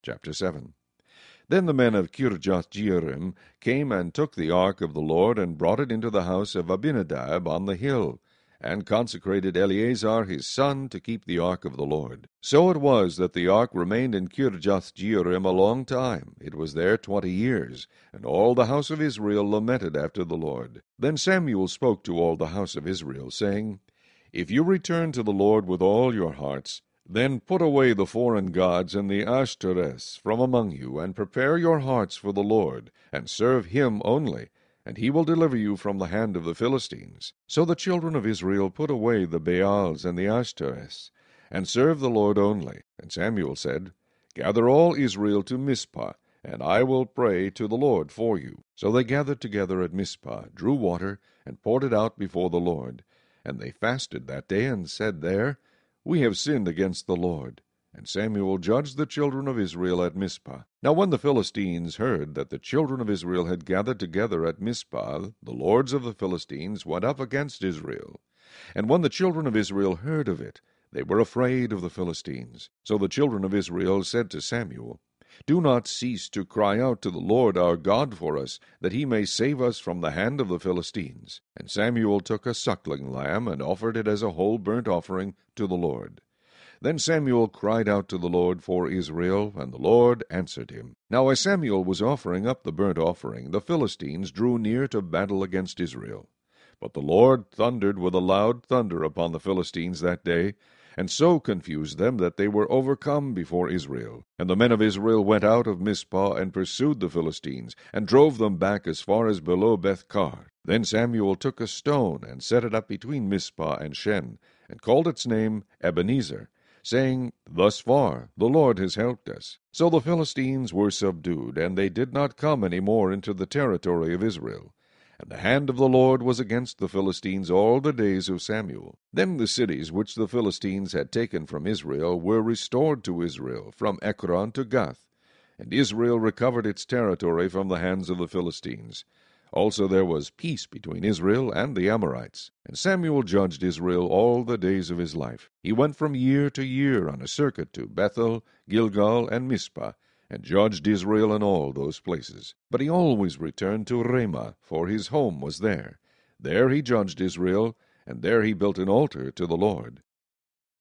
Chapter 7. Then the men of Kirjath-jearim came and took the ark of the Lord, and brought it into the house of Abinadab on the hill, and consecrated Eleazar his son to keep the ark of the Lord. So it was that the ark remained in Kirjath-jearim a long time. It was there 20 years, and all the house of Israel lamented after the Lord. Then Samuel spoke to all the house of Israel, saying, If you return to the Lord with all your hearts, then put away the foreign gods and the Ashtoreths from among you, and prepare your hearts for the Lord, and serve him only, and he will deliver you from the hand of the Philistines. So the children of Israel put away the Baals and the Ashtoreths, and served the Lord only. And Samuel said, Gather all Israel to Mizpah, and I will pray to the Lord for you. So they gathered together at Mizpah, drew water, and poured it out before the Lord. And they fasted that day, and said there, We have sinned against the Lord. And Samuel judged the children of Israel at Mizpah. Now when the Philistines heard that the children of Israel had gathered together at Mizpah, the lords of the Philistines went up against Israel. And when the children of Israel heard of it, they were afraid of the Philistines. So the children of Israel said to Samuel, Do not cease to cry out to the Lord our God for us, that he may save us from the hand of the Philistines. And Samuel took a suckling lamb, and offered it as a whole burnt offering to the Lord. Then Samuel cried out to the Lord for Israel, and the Lord answered him. Now as Samuel was offering up the burnt offering, the Philistines drew near to battle against Israel. But the Lord thundered with a loud thunder upon the Philistines that day, and so confused them that they were overcome before Israel. And the men of Israel went out of Mizpah, and pursued the Philistines, and drove them back as far as below Beth-kar. Then Samuel took a stone, and set it up between Mizpah and Shen, and called its name Ebenezer, saying, Thus far the Lord has helped us. So the Philistines were subdued, and they did not come any more into the territory of Israel. And the hand of the Lord was against the Philistines all the days of Samuel. Then the cities which the Philistines had taken from Israel were restored to Israel, from Ekron to Gath. And Israel recovered its territory from the hands of the Philistines. Also there was peace between Israel and the Amorites. And Samuel judged Israel all the days of his life. He went from year to year on a circuit to Bethel, Gilgal, and Mizpah, and judged Israel in all those places. But he always returned to Ramah, for his home was there. There he judged Israel, and there he built an altar to the Lord.